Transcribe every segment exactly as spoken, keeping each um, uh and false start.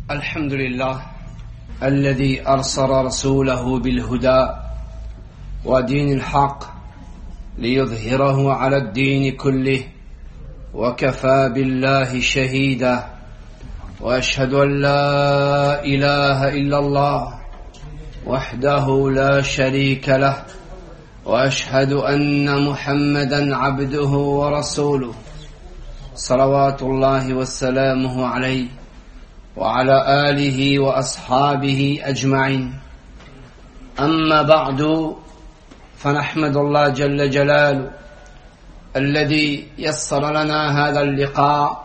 الحمد لله الذي أرسل رسوله بالهدى ودين الحق ليظهره على الدين كله وكفى بالله شهيدا وأشهد أن لا إله إلا الله وحده لا شريك له وأشهد أن محمدا عبده ورسوله صلوات الله وسلامه عليه وعلى آله وأصحابه أجمعين. أما بعد فنحمد الله جل جلاله الذي يسر لنا هذا اللقاء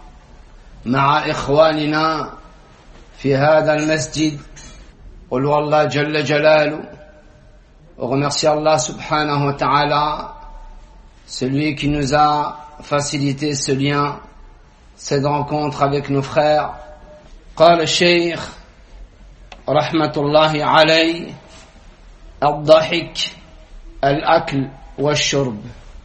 مع إخواننا في هذا المسجد. قل الله جل جلاله. On remercie Allah subhanahu wa ta'ala, celui qui nous a facilité ce lien, cette rencontre avec nos frères. قال الشيخ رحمة الله عليه: الضحك الأكل والشرب،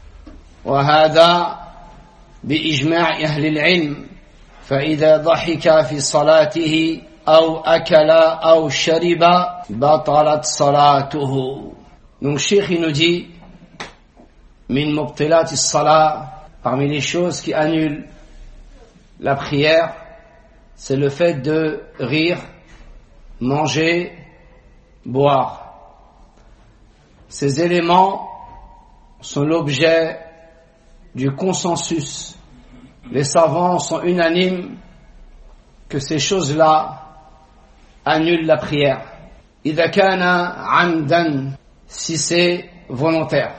وهذا بإجماع أهل العلم، فإذا ضحك في صلاته أو أكل أو شرب بطلت صلاته. Donc Cheikh il nous dit: min mubtilat as-salat, parmi les choses qui annulent la prière, c'est le fait de rire, manger, boire. Ces éléments sont l'objet du consensus. Les savants sont unanimes que ces choses-là annulent la prière. إذا كان عمدا, si c'est volontaire.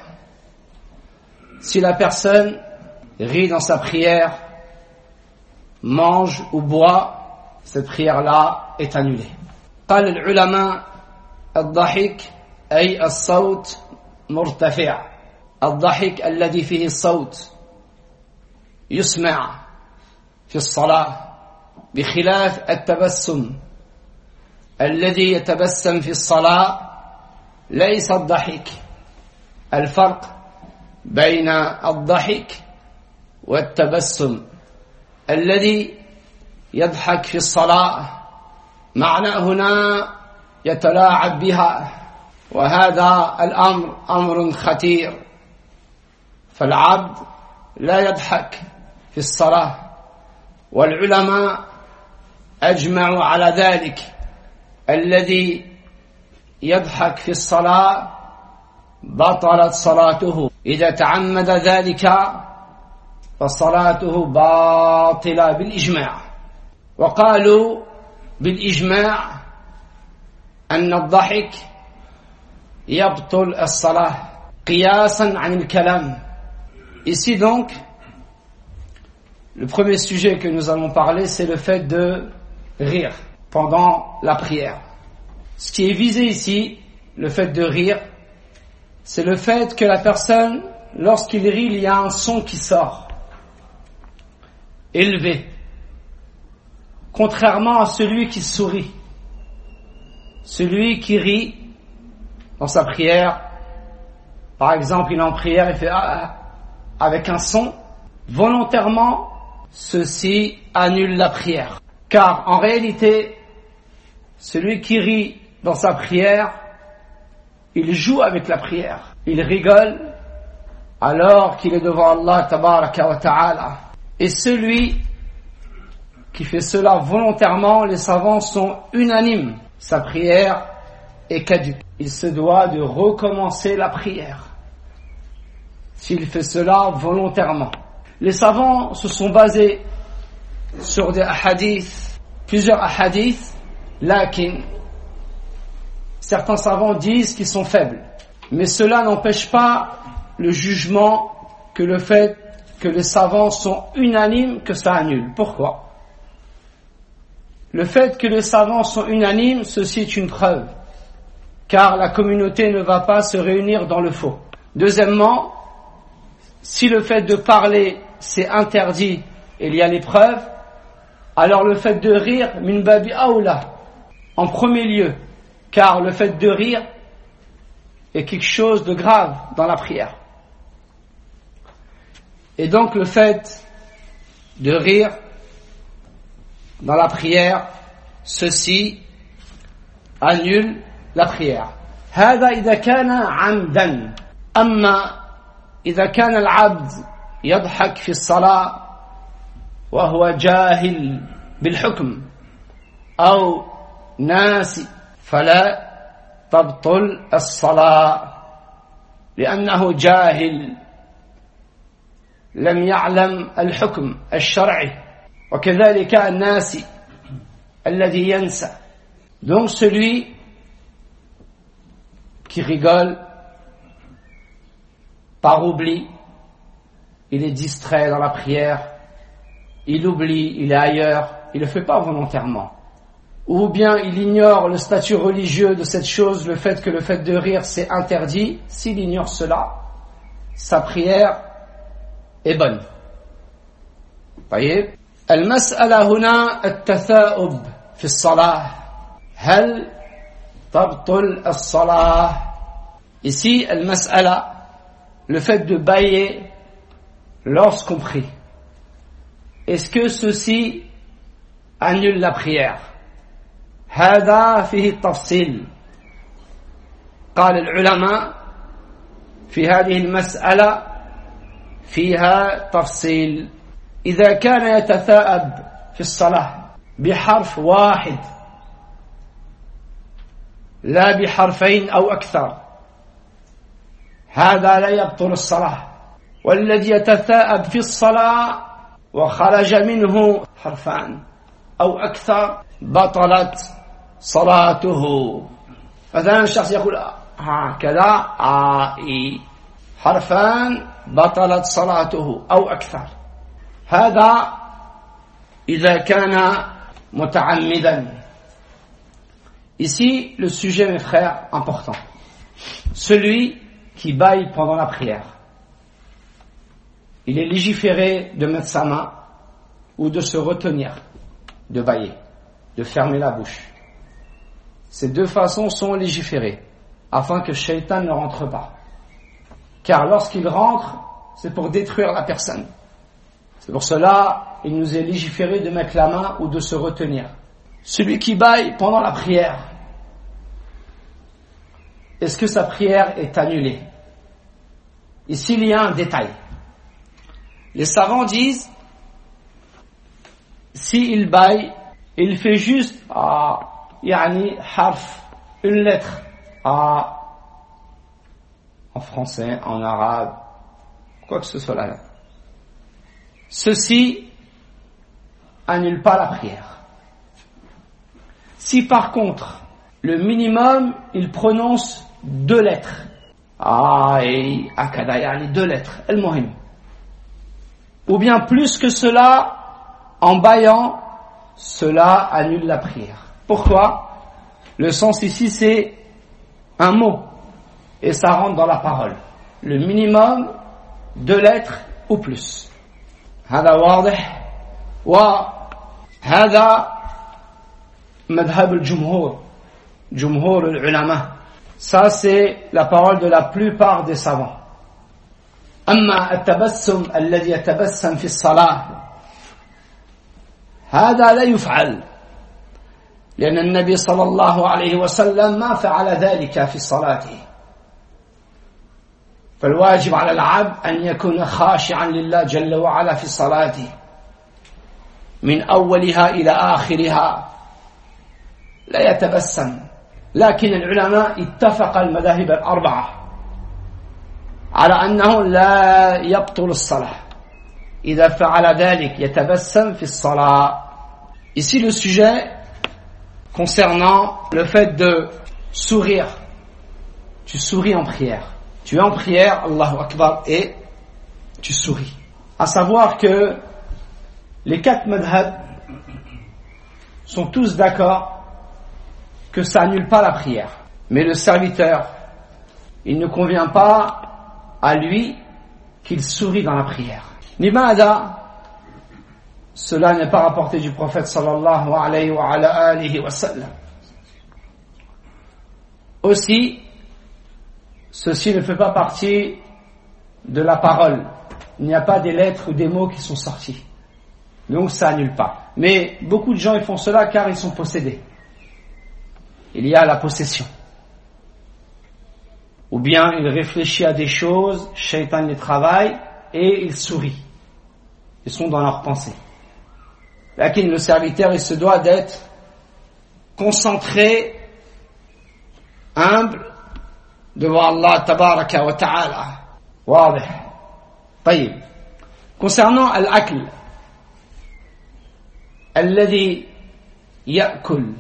Si la personne rit dans sa prière, mange ou boit, cette prière-là est annulée. قال العلماء: الضحك أي الصوت مرتفع، الضحك الذي فيه الصوت يسمع في الصلاة، بخلاف التبسم الذي يتبسم في الصلاة ليس الضحك. الفرق بين الضحك والتبسم: الذي يضحك في الصلاة معناه هنا يتلاعب بها، وهذا الأمر أمر خطير، فالعبد لا يضحك في الصلاة، والعلماء أجمعوا على ذلك. الذي يضحك في الصلاة بطلت صلاته، إذا تعمد ذلك فصلاته باطلة بالإجماع. وقالوا بالإجماع أن الضحك يبطل الصلاة قياسا عن الكلام. Ici donc, le premier sujet que nous allons parler, c'est le fait de rire pendant la prière. Ce qui est visé ici, le fait de rire, c'est le fait que la personne, lorsqu'il rit, il y a un son qui sort, élevé, contrairement à celui qui sourit. Celui qui rit dans sa prière, par exemple, il est en prière, il fait ah, avec un son, volontairement, ceci annule la prière. Car en réalité, celui qui rit dans sa prière, il joue avec la prière, il rigole alors qu'il est devant Allah tabaraka wa ta'ala. Et celui qui fait cela volontairement, les savants sont unanimes, sa prière est caduque. Il se doit de recommencer la prière s'il fait cela volontairement. Les savants se sont basés sur des hadiths, plusieurs hadiths, lakin certains savants disent qu'ils sont faibles, mais cela n'empêche pas le jugement que le fait que les savants sont unanimes que ça annule. Pourquoi? Le fait que les savants sont unanimes, ceci est une preuve, car la communauté ne va pas se réunir dans le faux. Deuxièmement, si le fait de parler c'est interdit et il y a les preuves, alors le fait de rire, min babi aoula, en premier lieu, car le fait de rire est quelque chose de grave dans la prière. Et donc le fait de rire dans la prière ceci annule la prière. هذا إذا كان عمدا. أما إذا كان العبد يضحك في الصلاة وهو جاهل بالحكم أو ناسي فلا تبطل الصلاة لأنه جاهل لم يعلم الحكم الشرعي وكذلك الناسي الذي ينسى. Donc celui qui rigole par oubli, il est distrait dans la prière, il oublie, il est ailleurs, il ne le fait pas volontairement. Ou bien il ignore le statut religieux de cette chose, le fait que le fait de rire c'est interdit. S'il ignore cela, sa prière est bonne. طيب المسألة هنا التثاؤب في الصلاة. هل تبطل الصلاة؟ Ici, المسألة, le fait de bâiller lorsqu'on prie. Est-ce que ceci annule la prière? هذا فيه التفصيل. قال العلماء في هذه المسألة فيها تفصيل. إذا كان يتثاءب في الصلاة بحرف واحد لا بحرفين أو أكثر هذا لا يبطل الصلاة. والذي يتثاءب في الصلاة وخرج منه حرفان أو أكثر بطلت صلاته. مثلا الشخص يقول هكذا آي حرفان بطلت صلاته أو أكثر. هذا إذا كان متعمدا. Ici, le sujet, mes frères, important. Celui qui bâille pendant la prière. Il est légiféré de mettre sa main ou de se retenir de bâiller, de fermer la bouche. Ces deux façons sont légiférées afin que Shaitan ne rentre pas. Car lorsqu'il rentre, c'est pour détruire la personne. C'est pour cela il nous est légiféré de mettre la main ou de se retenir. Celui qui bâille pendant la prière, est-ce que sa prière est annulée? Ici, il y a un détail. Les savants disent, s'il bâille, il fait juste ah, yani harf, une lettre ah, en français, en arabe, quoi que ce soit là. Ceci annule pas la prière. Si par contre, le minimum, il prononce deux lettres, ah, et akada, yani deux lettres, el-muhim, ou bien plus que cela, en bâillant, cela annule la prière. Pourquoi? Le sens ici, c'est un mot, et ça rentre dans la parole. Le minimum, deux lettres ou plus. هذا واضح. وهذا مذهب الجمهور جمهور العلماء. Ça c'est la parole de la plupart des savants. أما التبسم الذي يتبسم في الصلاة هذا لا يفعل لأن النبي صلى الله عليه وسلم ما فعل ذلك في صلاته. فالواجب على العبد أن يكون خاشعا لله جل وعلا في صلاته من أولها إلى آخرها لا يتبسم. لكن العلماء اتفق المذاهب الأربعة على أنه لا يبطل الصلاة إذا فعل ذلك يتبسم في الصلاة. Ici le sujet concernant le fait de sourire. Tu souris en prière. Tu es en prière, Allahu Akbar, et tu souris. À savoir que les quatre madhab sont tous d'accord que ça annule pas la prière. Mais le serviteur, il ne convient pas à lui qu'il sourit dans la prière. Nimada, cela n'est pas rapporté du prophète sallallahu alayhi wa ala alihi wa sallam. Aussi, ceci ne fait pas partie de la parole. Il n'y a pas des lettres ou des mots qui sont sortis. Donc ça annule pas. Mais beaucoup de gens ils font cela car ils sont possédés. Il y a la possession. Ou bien il réfléchit à des choses, Shaitan les travaille et il sourit. Ils sont dans leurs pensées. Lakin le serviteur il se doit d'être concentré, humble devant Allah tabaraka wa ta'ala. Wadih. طيب. Concernant al-akl, الذي يأكل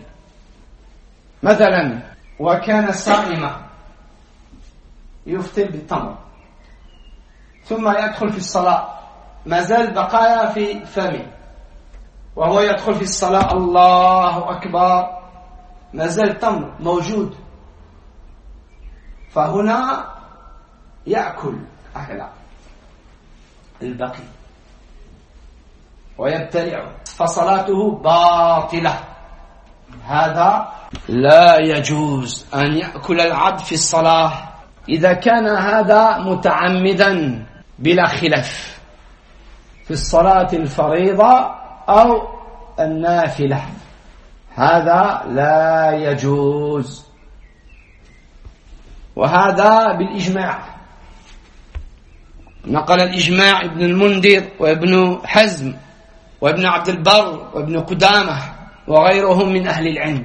مثلا وكان صائما يفطر بالتمر ثم يدخل في الصلاة ما زال بقايا في فمه وهو يدخل في الصلاة الله أكبر ما زال التمر موجود فهنا يأكل أكل البقي ويبتلع فصلاته باطلة هذا لا يجوز أن يأكل العبد في الصلاة إذا كان هذا متعمدا بلا خلاف في الصلاة الفريضة أو النافلة هذا لا يجوز وهذا بالإجماع نقل الإجماع ابن المنذر وابن حزم وابن عبد البر وابن قدامة وغيرهم من أهل العلم.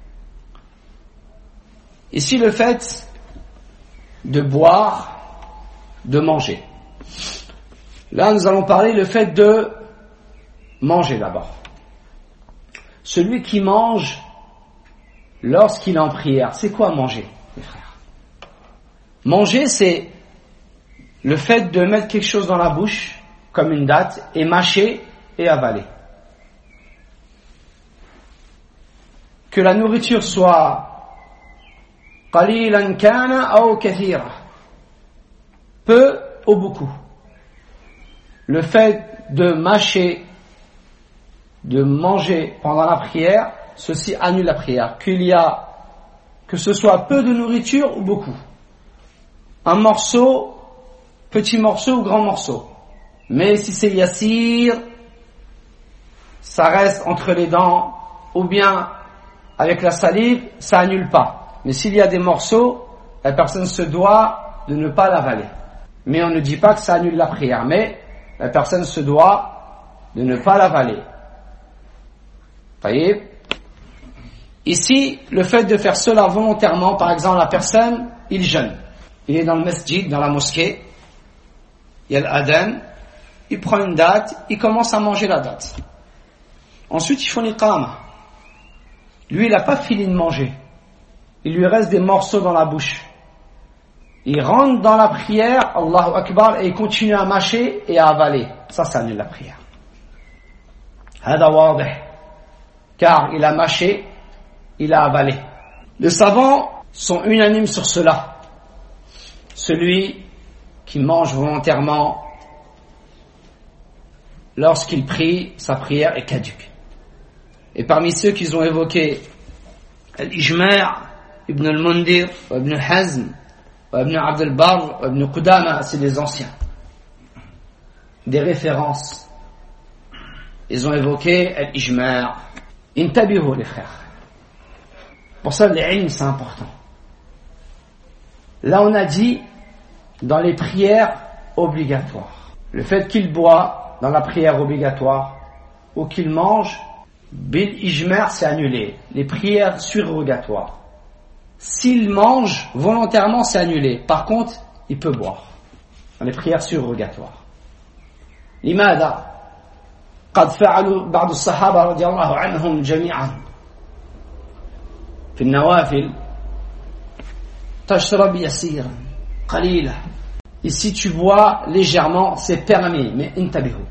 Ici le fait de boire, de manger. Là nous allons parler le fait de manger d'abord. Celui qui mange lorsqu'il est en prière, c'est quoi manger, mes frères? Manger, c'est le fait de mettre quelque chose dans la bouche, comme une date, et mâcher et avaler. Que la nourriture soit qalilan kana ou kathira, peu ou beaucoup. Le fait de mâcher, de manger pendant la prière, ceci annule la prière. Qu'il y a, que ce soit peu de nourriture ou beaucoup. Un morceau, petit morceau ou grand morceau. Mais si c'est yassir, ça reste entre les dents, ou bien avec la salive, ça annule pas. Mais s'il y a des morceaux, la personne se doit de ne pas l'avaler. Mais on ne dit pas que ça annule la prière, mais la personne se doit de ne pas l'avaler. Voyez? Ici, le fait de faire cela volontairement, par exemple, la personne, il jeûne. Il est dans le masjid, dans la mosquée, il y a l'adhan, il prend une date, il commence à manger la date. Ensuite, il fait l'iqama. Lui, il n'a pas fini de manger. Il lui reste des morceaux dans la bouche. Il rentre dans la prière, Allahu Akbar, et il continue à mâcher et à avaler. Ça, ça annule la prière. Hada wadih. Car il a mâché, il a avalé. Les savants sont unanimes sur cela. Celui qui mange volontairement, lorsqu'il prie, sa prière est caduque. Et parmi ceux qu'ils ont évoqué, l'Ijma' Ibn al-Mundir, Ibn Hazm, Ibn Abd al-Barr, Ibn Qudama, c'est des anciens. Des références. Ils ont évoqué l'Ijma'. Intabihu, les frères. Pour ça, l'ilm, c'est important. Là, on a dit, dans les prières obligatoires, le fait qu'il boit dans la prière obligatoire, ou qu'il mange, bil ijma' c'est annulé. Les prières surrogatoires. S'il mange volontairement, c'est annulé. Par contre, il peut boire dans les prières surrogatoires. لماذا؟ قد فعلوا بعض الصحابة رضي الله عنهم جميعا في النوافل تشرب يسيرا قليلا. Ici tu bois légèrement, c'est permis, mais intabihu.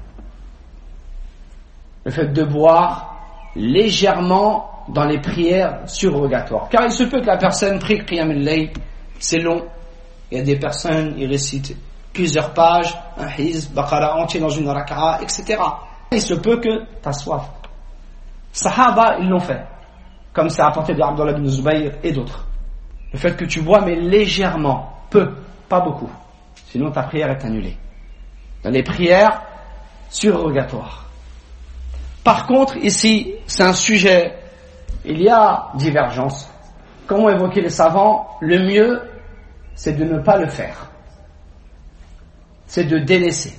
Le fait de boire légèrement dans les prières surrogatoires. Car il se peut que la personne prie le qiyam al-layl, c'est long. Il y a des personnes, ils récitent plusieurs pages, un hizb, baqara entier dans une raka'a, et cetera. Il se peut que tu as soif. Sahaba, ils l'ont fait. Comme c'est apporté de Abdullah ibn Zubayr et d'autres. Le fait que tu bois, mais légèrement, peu, pas beaucoup. Sinon ta prière est annulée. Dans les prières surrogatoires. Par contre, ici, c'est un sujet, il y a divergence. Comme ont évoqué les savants, le mieux, c'est de ne pas le faire. C'est de délaisser.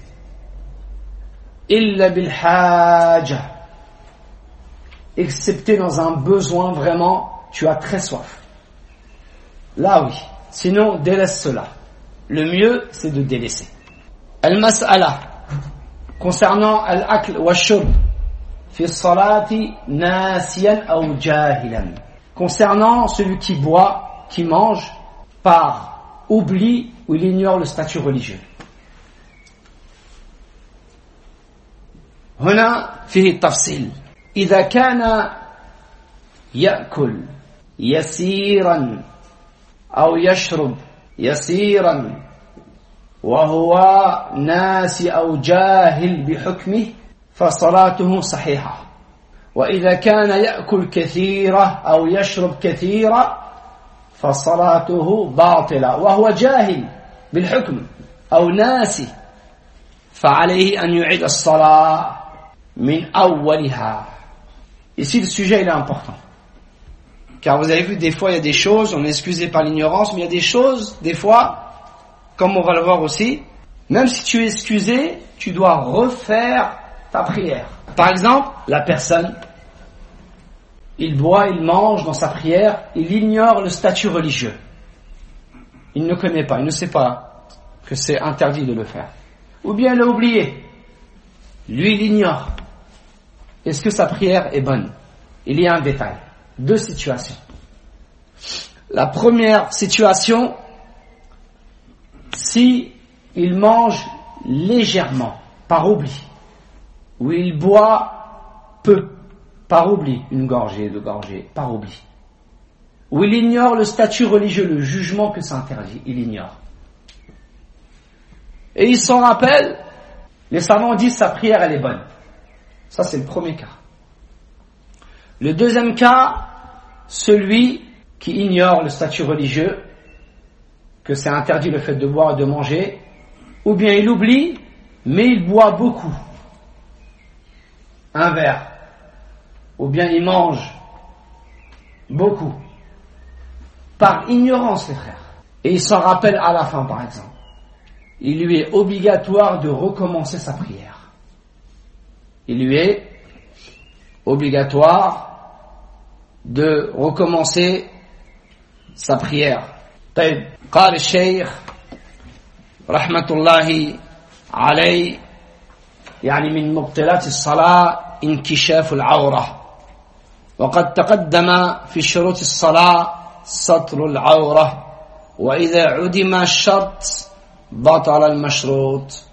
Illa bil haja. Excepté dans un besoin vraiment, tu as très soif. Là oui. Sinon, délaisse cela. Le mieux, c'est de délaisser. Al-mas'ala. Concernant al-akl wa shurb. Fi salati nasiyan ou jahilan. Concernant celui qui boit, qui mange, par oubli ou il ignore le statut religieux. هنا فيه التفصيل إذا كان يأكل يسيرا أو يشرب يسيرا وهو ناسي أو جاهل بحكمه فصلاته صحيحة وإذا كان يأكل كثيرا أو يشرب كثيرا فصلاته باطلة وهو جاهل بالحكم أو ناسي فعليه أن يعيد الصلاة min awwaliha. Ici le sujet il est important. Car vous avez vu des fois il y a des choses, on est excusé par l'ignorance, mais il y a des choses, des fois, comme on va le voir aussi, même si tu es excusé, tu dois refaire ta prière. Par exemple, la personne, il boit, il mange dans sa prière, il ignore le statut religieux. Il ne connaît pas, il ne sait pas que c'est interdit de le faire. Ou bien il l'a oublié. Lui il ignore. Est-ce que sa prière est bonne? Il y a un détail. Deux situations. La première situation, si il mange légèrement, par oubli, ou il boit peu, par oubli, une gorgée, deux gorgées, par oubli, ou il ignore le statut religieux, le jugement que ça interdit, il ignore. Et il s'en rappelle, les savants disent sa prière elle est bonne. Ça c'est le premier cas. Le deuxième cas, celui qui ignore le statut religieux, que c'est interdit le fait de boire et de manger, ou bien il oublie, mais il boit beaucoup. Un verre. Ou bien il mange beaucoup. Par ignorance, les frères. Et il s'en rappelle à la fin, par exemple. Il lui est obligatoire de recommencer sa prière. Il lui est obligatoire de recommencer sa prière. طيب قال الشيخ رحمة الله عليه يعني من مبطلات الصلاة انكشاف العورة وقد تقدم في شروط الصلاة سطر العورة وإذا عدم الشرط بطل المشروط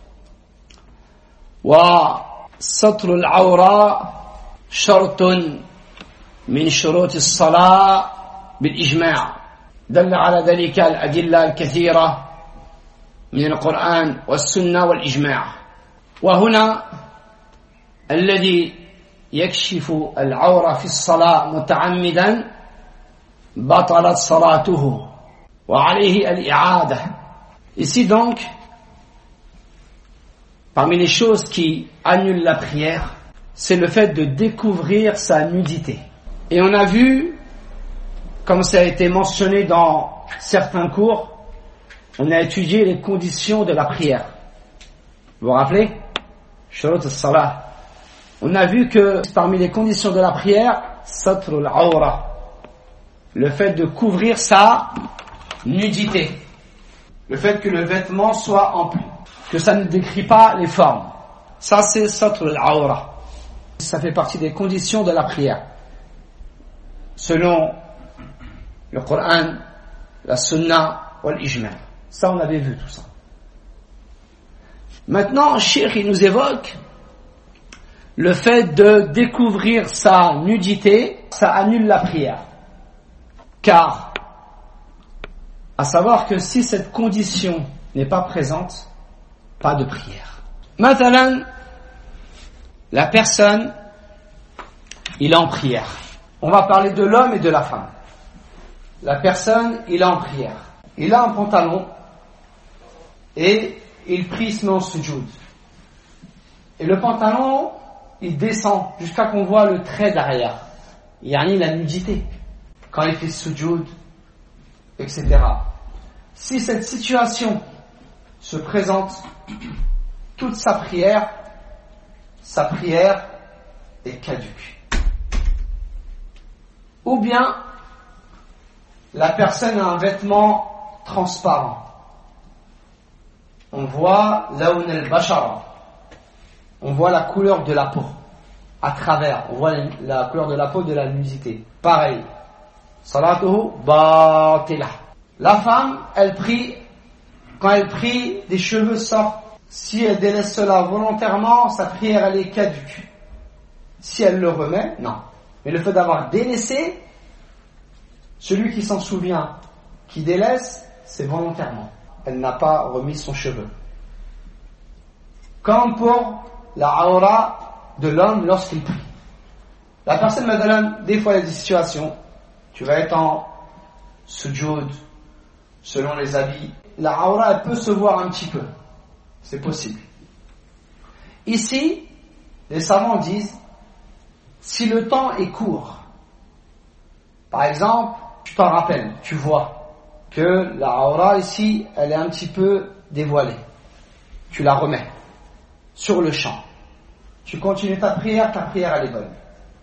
وسطر العورة شرط من شروط الصلاة بالإجماع دل على ذلك الأدلة الكثيرة من القرآن والسنة والإجماع وهنا الذي يكشف العورة في الصلاة متعمدا بطلت صلاته وعليه الإعادة. Ici donc, parmi les choses qui annulent la prière, c'est le fait de découvrir sa nudité. Et on a vu, comme ça a été mentionné dans certains cours, on a étudié les conditions de la prière. Vous vous rappelez? Shurut as-salah. On a vu que parmi les conditions de la prière, satr al-awra, le fait de couvrir sa nudité. Le fait que le vêtement soit ample, que ça ne décrit pas les formes. Ça c'est satr al-awra. Ça fait partie des conditions de la prière. Selon le Coran, la Sunna ou l'Ijma. Ça on avait vu tout ça. Maintenant, Cheikh il nous évoque le fait de découvrir sa nudité, ça annule la prière. Car, à savoir que si cette condition n'est pas présente, pas de prière. Maintenant, la personne, il est en prière. On va parler de l'homme et de la femme. La personne, il est en prière. Il a un pantalon et il prie se met en sujoud. Et le pantalon, il descend jusqu'à qu'on voit le trait derrière. Yani la nudité. Quand il fait sujoud, et cetera. Si cette situation se présente, toute sa prière, sa prière est caduque. Ou bien, la personne a un vêtement transparent. On voit lawn al-bashara. On voit la couleur de la peau. À travers, on voit la couleur de la peau de la nudité. Pareil. Salatuhu batila. La femme, elle prie, quand elle prie, des cheveux sortent. Si elle délaisse cela volontairement, sa prière, elle est caduque. Si elle le remet, non. Mais le fait d'avoir délaissé, celui qui s'en souvient, qui délaisse, c'est volontairement. Elle n'a pas remis son cheveu. Comme pour la aura de l'homme lorsqu'il prie. La personne, madame, des fois il y a des situations, tu vas être en sujoud, selon les habits, la aura elle peut se voir un petit peu. C'est possible. Ici, les savants disent, si le temps est court, par exemple, tu t'en rappelles, tu vois que la aura ici, elle est un petit peu dévoilée. Tu la remets sur le champ. Tu continues ta prière, ta prière elle est bonne.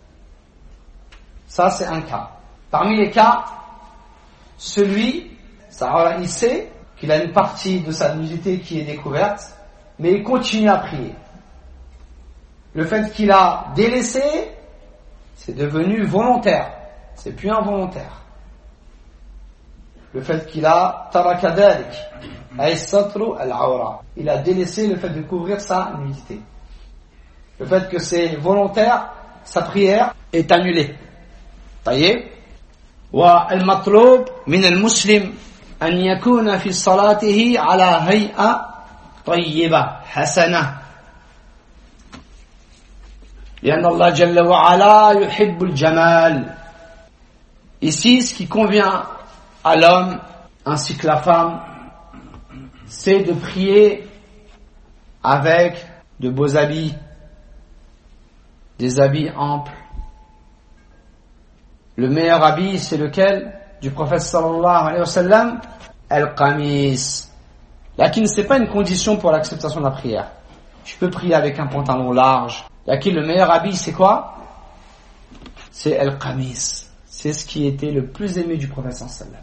Ça c'est un cas. Parmi les cas, celui, ça, il sait qu'il a une partie de sa nudité qui est découverte, mais il continue à prier. Le fait qu'il a délaissé, c'est devenu volontaire, c'est plus involontaire. Le fait qu'il a taraka dalik, ay satru al-awra, il a délaissé le fait de couvrir sa nudité. Le fait que c'est volontaire, sa prière est annulée. طيب والمطلوب من المسلم أن يكون في صلاته على هيئة طيبة حسنة لأن الله جل وعلا يحب الجمال. Ici, ce qui convient à l'homme ainsi que la femme, c'est de prier avec de beaux habits, des habits amples. Le meilleur habit, c'est lequel? Du prophète sallallahu alayhi wa sallam, al-qamis. Lakin, c'est pas une condition pour l'acceptation de la prière. Tu peux prier avec un pantalon large. Lakin, le meilleur habit, c'est quoi? C'est al-qamis. C'est ce qui était le plus aimé du prophète sallallahu alayhi wa sallam.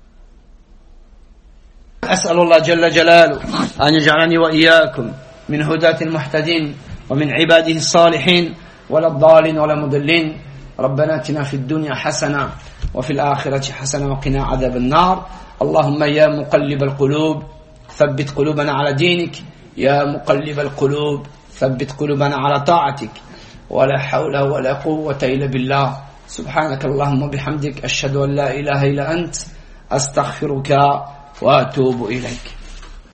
أسأل الله جل جلاله أن يجعلني وإياكم من هداة المهتدين ومن عباده الصالحين ولا الضالين ولا مضلين. ربنا اتنا في الدنيا حسنة وفي الآخرة حسنة وقنا عذاب النار. اللهم يا مقلب القلوب ثبت قلوبنا على دينك يا مقلب القلوب ثبت قلوبنا على طاعتك ولا حول ولا قوة إلا بالله. سبحانك اللهم وبحمدك أشهد أن لا إله إلا أنت أستغفرك وأتوب إليك.